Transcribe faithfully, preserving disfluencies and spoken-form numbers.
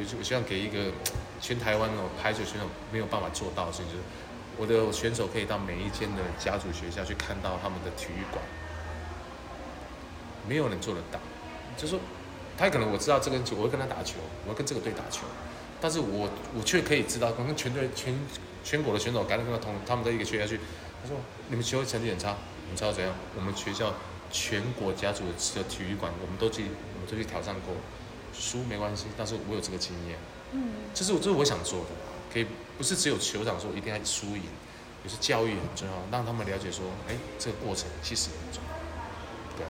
我希望给一个全台湾哦排球选手没有办法做到的事情，就是我的选手可以到每一间的甲组学校去看到他们的体育馆，没有人做得到。就是说，他可能我知道这个球，我会跟他打球，我会跟这个队打球，但是我我却可以知道，可能全队全全国的选手，赶紧跟他同他们在一个学校去，他说你们球成绩很差，你知道怎样？我们学校全国甲组的体育馆，我们都去我们都去挑战过，输没关系，但是我有这个经验，嗯，这是我这是我想做的，可以不是只有球场说一定要输赢，也是教育很重要，让他们了解说，哎，这个过程其实很重要。